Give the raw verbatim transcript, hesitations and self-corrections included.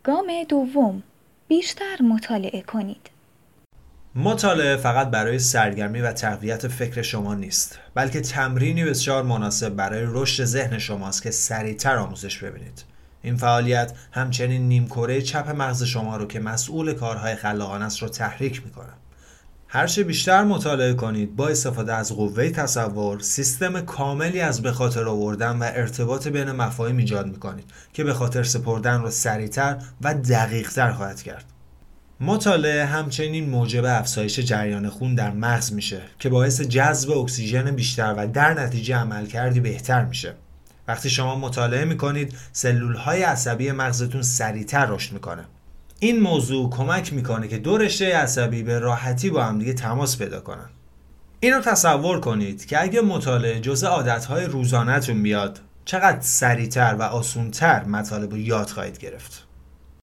گام دوم، بیشتر مطالعه کنید. مطالعه فقط برای سرگرمی و تقویت فکر شما نیست، بلکه تمرینی بسیار مناسب برای رشد ذهن شماست که سریعتر آموزش ببینید. این فعالیت همچنین نیمکره چپ مغز شما رو که مسئول کارهای خلاقانه است رو تحریک میکنه. هرچه بیشتر مطالعه کنید، با استفاده از قوه تصور، سیستم کاملی از به خاطر آوردن و ارتباط بین مفاهیم ایجاد میکنید که به خاطر سپردن رو سریعتر و دقیقتر خواهد کرد. مطالعه همچنین موجب افزایش جریان خون در مغز میشه که باعث جذب اکسیژن بیشتر و در نتیجه عملکردی بهتر میشه. وقتی شما مطالعه میکنید، سلولهای عصبی مغزتون سریعتر رشد میکنه. این موضوع کمک میکنه که دو رشته عصبی به راحتی با هم دیگه تماس پیدا کنن. اینو تصور کنید که اگه مطالعه جزء عادتهای روزانه‌تون بیاد، چقدر سریعتر و آسونتر مطالب رو یاد خواهید گرفت.